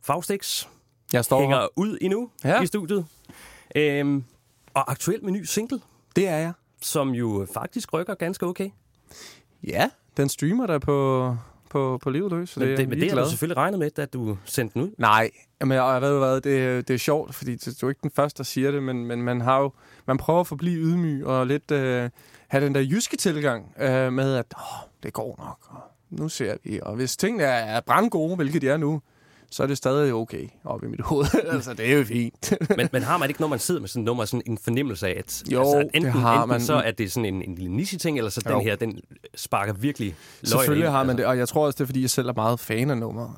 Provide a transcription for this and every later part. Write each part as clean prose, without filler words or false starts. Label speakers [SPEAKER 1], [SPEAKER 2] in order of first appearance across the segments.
[SPEAKER 1] Faustix
[SPEAKER 2] Jeg står
[SPEAKER 1] hænger
[SPEAKER 2] her.
[SPEAKER 1] ud endnu i studiet. Og aktuelt med ny single,
[SPEAKER 2] Det er jeg.
[SPEAKER 1] som jo faktisk rykker ganske okay.
[SPEAKER 2] Ja, den streamer der på Livet Løs. Så
[SPEAKER 1] Men det har
[SPEAKER 2] glad.
[SPEAKER 1] du selvfølgelig regnet med, at du sendte den ud.
[SPEAKER 2] Nej, men og jeg ved hvad, det er sjovt, fordi du er ikke den første, der siger det, men man prøver at forblive ydmyg og lidt have den der jyske tilgang med, at det går nok, og nu ser vi. Og hvis tingene er brandgode, hvilket de er nu, så er det stadig okay oppe i mit hoved. Altså, det er jo fint.
[SPEAKER 1] men har man ikke, når man sidder med sådan et nummer, sådan en fornemmelse af, at,
[SPEAKER 2] Jo,
[SPEAKER 1] altså, at enten
[SPEAKER 2] man.
[SPEAKER 1] så er det sådan en lille niche-ting, eller så den her, den sparker virkelig løgn.
[SPEAKER 2] Selvfølgelig har man det, og jeg tror også, det er, fordi jeg selv er meget fan af nummeret.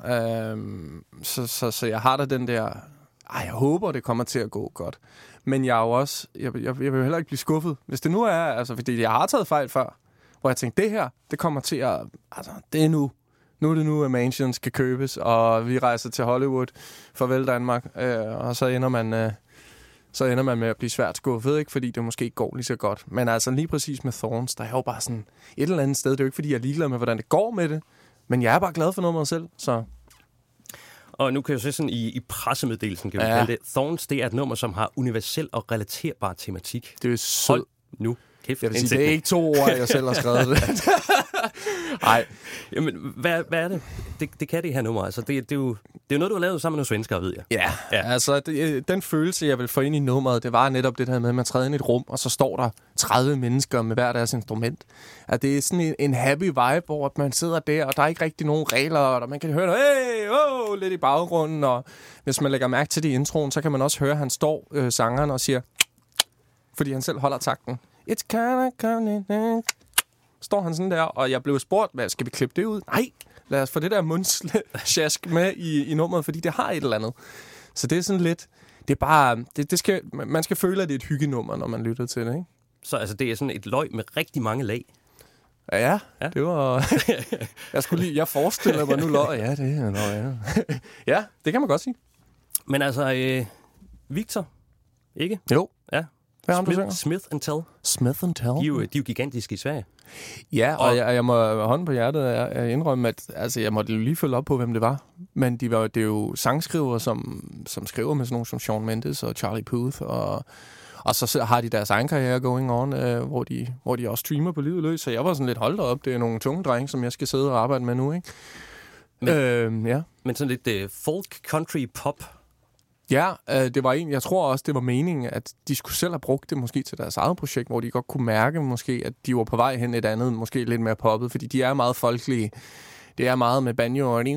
[SPEAKER 2] Så jeg har da den der... jeg håber, det kommer til at gå godt. Men jeg er jo også... Jeg vil jo heller ikke blive skuffet. Hvis det nu er... Altså, fordi jeg har taget fejl før, hvor jeg tænkte, det her, det kommer til at... Altså, det er nu. Nu er det nu, at Mansions skal købes, og vi rejser til Hollywood. Farvel Danmark. Og så ender man med at blive svært skuffet, ikke? Fordi det måske ikke går lige så godt. Men altså lige præcis med Thorns, der er jo bare sådan et eller andet sted. Det er jo ikke, fordi jeg er ligeglad med, hvordan det går med det. Men jeg er bare glad for nummeret selv, så...
[SPEAKER 1] Og nu kan jeg jo se sådan i pressemeddelelsen, kan vi kalde det. Thorns, det er et nummer, som har universel og relaterbar tematik.
[SPEAKER 2] Det er sød.
[SPEAKER 1] Hold nu kæft.
[SPEAKER 2] Jeg vil sige, det er ikke 2 ord, jeg selv har skrevet det. Nej.
[SPEAKER 1] Jamen, hvad er det? Det kan det her nummer. Altså, det er jo noget, du har lavet sammen med nogle svenskere, ved jeg.
[SPEAKER 2] Ja. Altså den følelse, jeg vil få ind i nummeret, det var netop det der med, at man træder ind i et rum, og så står der 30 mennesker med hver deres instrument. At det er sådan en happy vibe, hvor man sidder der, og der er ikke rigtig nogen regler, og man kan høre noget, lidt i baggrunden, og hvis man lægger mærke til det i introen, så kan man også høre, at han står sangeren og siger, fordi han selv holder takten. It's kinda coming. Står han sådan der, og jeg blev spurgt, hvad skal vi klippe det ud? Nej, lad os få det der mundsjask med i nummeret, fordi det har et eller andet. Så det er sådan lidt, det er bare, man skal føle, at det er et hyggenummer, når man lytter til det, ikke?
[SPEAKER 1] Så altså, det er sådan et løg med rigtig mange lag.
[SPEAKER 2] Ja. Det var... jeg forestiller mig nu løg. Ja, det er noget. Ja, det kan man godt sige.
[SPEAKER 1] Men altså, Victor, ikke?
[SPEAKER 2] Jo.
[SPEAKER 1] Ja. Smith & Tell.
[SPEAKER 2] Smith & Tell.
[SPEAKER 1] De er jo gigantiske i Sverige.
[SPEAKER 2] Ja, og jeg må hånden på hjertet at indrømme, at altså, jeg måtte lige følge op på, hvem det var. Men det er jo sangskrivere, som skriver med sådan nogle som Shawn Mendes og Charlie Puth. Og så har de deres egen karriere going on, hvor de også streamer på Livet Løs. Så jeg var sådan lidt holdt op. Det er nogle tunge drenge, som jeg skal sidde og arbejde med nu, ikke?
[SPEAKER 1] Men sådan lidt folk, country, pop.
[SPEAKER 2] Ja, det var jeg tror også, det var meningen, at de skulle selv have brugt det måske til deres eget projekt, hvor de godt kunne mærke måske, at de var på vej hen et andet, måske lidt mere poppet, fordi de er meget folkelige. Det er meget med banjo og...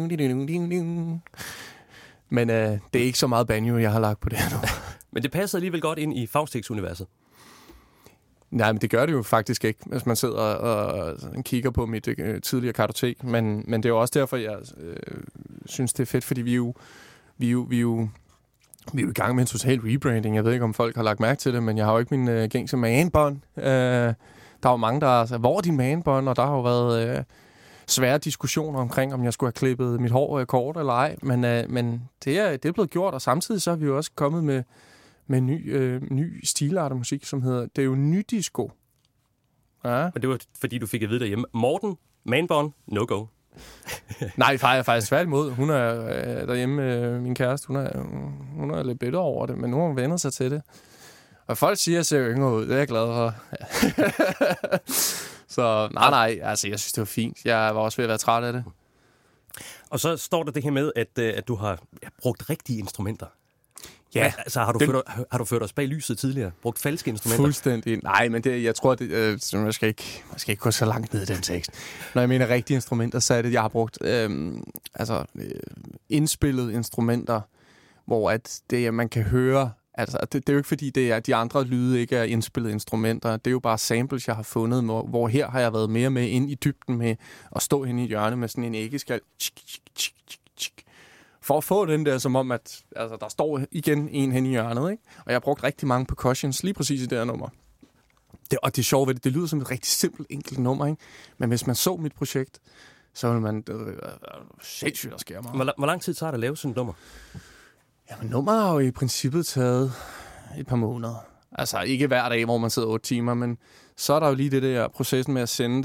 [SPEAKER 2] Men det er ikke så meget banjo, jeg har lagt på det her nu.
[SPEAKER 1] Men det passer alligevel godt ind i Faustix-universet.
[SPEAKER 2] Nej, men det gør det jo faktisk ikke, hvis man sidder og kigger på mit tidligere kartotek. Men det er jo også derfor, jeg synes, det er fedt, fordi vi er jo i gang med en total rebranding. Jeg ved ikke, om folk har lagt mærke til det, men jeg har jo ikke min gængse manbånd. Der er jo mange, der har sagt, hvor er din manbånd? Og der har jo været svære diskussioner omkring, om jeg skulle have klippet mit hår kort eller ej. Men det er blevet gjort, og samtidig så har vi jo også kommet med ny stilart af musik, som hedder, det er jo nydisco. Ja.
[SPEAKER 1] Men det var, fordi du fik at vide derhjemme. Morten, manbånd, no go.
[SPEAKER 2] Nej, faktisk tværtimod. Hun er derhjemme, min kæreste, hun er lidt bitter over det, men nu har hun vendt sig til det. Og folk siger, at jeg ser yngre ud. Det er jeg glad for. Så nej, altså jeg synes, det var fint. Jeg var også ved at være træt af det. Og
[SPEAKER 1] så står der det her med, at du har brugt rigtige instrumenter.
[SPEAKER 2] Ja.
[SPEAKER 1] Altså, har du ført os bag lyset tidligere? Brugt falske instrumenter?
[SPEAKER 2] Fuldstændig. Nej, men jeg tror, jeg skal ikke gå så langt ned i den tekst. Når jeg mener rigtige instrumenter, så er det, jeg har brugt indspillede instrumenter, hvor at det, man kan høre. Altså, det er jo ikke, fordi de andre lyde ikke er indspillede instrumenter. Det er jo bare samples, jeg har fundet, hvor her har jeg været mere med ind i dybden med at stå hen i hjørnet med sådan en æggeskal. For at få den der, som om, at altså, der står igen en hen i hjørnet, ikke? Og jeg har brugt rigtig mange percussions lige præcis i det her nummer. Og det er sjovt ved det. Det lyder som et rigtig simpelt, enkelt nummer, ikke? Men hvis man så mit projekt, så ville man... sindssygt, der sker meget.
[SPEAKER 1] Hvor lang tid tager det at lave sådan et nummer?
[SPEAKER 2] Jamen, nummeret har jo i princippet taget et par måneder. Altså, ikke hver dag, hvor man sidder 8 timer, men så er der jo lige det der processen med at sende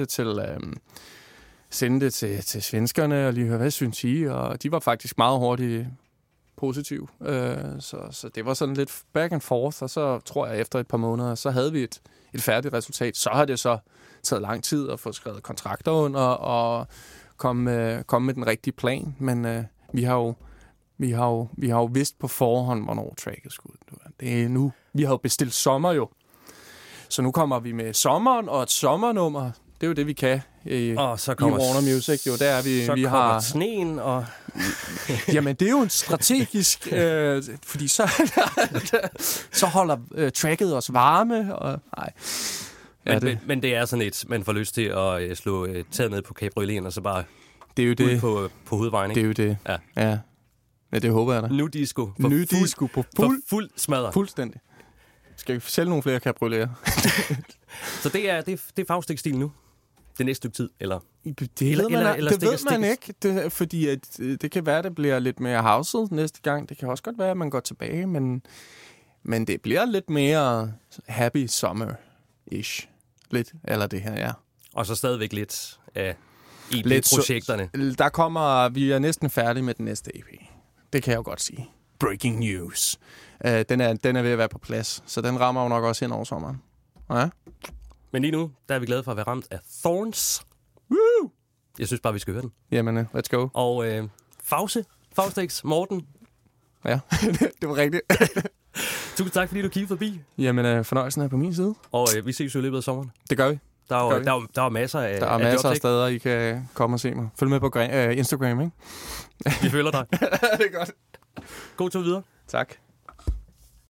[SPEAKER 2] det til svenskerne og lige høre, hvad synes I? Og de var faktisk meget hurtige positiv. Så det var sådan lidt back and forth, og så tror jeg, efter et par måneder, så havde vi et færdigt resultat. Så har det så taget lang tid at få skrevet kontrakter under og komme med den rigtige plan, men vi har jo vidst på forhånd, hvornår tracket skulle ud. Det er nu. Vi har jo bestilt sommer jo. Så nu kommer vi med sommeren og et sommernummer. Det er jo det, vi kan i Warner Music. Jo, der er vi.
[SPEAKER 1] Så
[SPEAKER 2] vi
[SPEAKER 1] kommer
[SPEAKER 2] har
[SPEAKER 1] sneen og...
[SPEAKER 2] Jamen, det er jo en strategisk... fordi så holder tracket os varme. Og, nej.
[SPEAKER 1] Men det er sådan et, man får lyst til at slå taget ned på cabrioleten og så bare
[SPEAKER 2] det er jo det.
[SPEAKER 1] På hovedvejen.
[SPEAKER 2] Det er jo det. Ja. Ja, det håber jeg da.
[SPEAKER 1] Nu disco.
[SPEAKER 2] På
[SPEAKER 1] fuld smadret.
[SPEAKER 2] Fuldstændig. Skal vi sælge nogle flere cabrioleter?
[SPEAKER 1] Så det er fagstik-stil nu? Det næste stykke tid, eller?
[SPEAKER 2] Det ved man ikke, fordi at, det kan være, at det bliver lidt mere houset næste gang. Det kan også godt være, at man går tilbage, men det bliver lidt mere happy summer-ish. Lidt, eller det her, ja.
[SPEAKER 1] Og så stadigvæk lidt af EP-projekterne.
[SPEAKER 2] Vi er næsten færdige med den næste EP. Det kan jeg jo godt sige. Breaking news. Den er ved at være på plads, så den rammer jo nok også hen over sommeren. Ja.
[SPEAKER 1] Men lige nu, der er vi glade for at være ramt af Thorns.
[SPEAKER 2] Woo!
[SPEAKER 1] Jeg synes bare, vi skal høre den.
[SPEAKER 2] Jamen, let's go.
[SPEAKER 1] Og Fagstiks, Morten.
[SPEAKER 2] Ja, det var rigtigt.
[SPEAKER 1] Tusind tak, fordi du kiggede forbi.
[SPEAKER 2] Jamen, fornøjelsen er på min side.
[SPEAKER 1] Og vi ses jo i løbet af sommeren.
[SPEAKER 2] Det gør vi.
[SPEAKER 1] Der er masser af...
[SPEAKER 2] Der er masser af steder, I kan komme og se mig. Følg med på Instagram, ikke?
[SPEAKER 1] Vi følger dig.
[SPEAKER 2] Det er godt.
[SPEAKER 1] God tur videre.
[SPEAKER 2] Tak.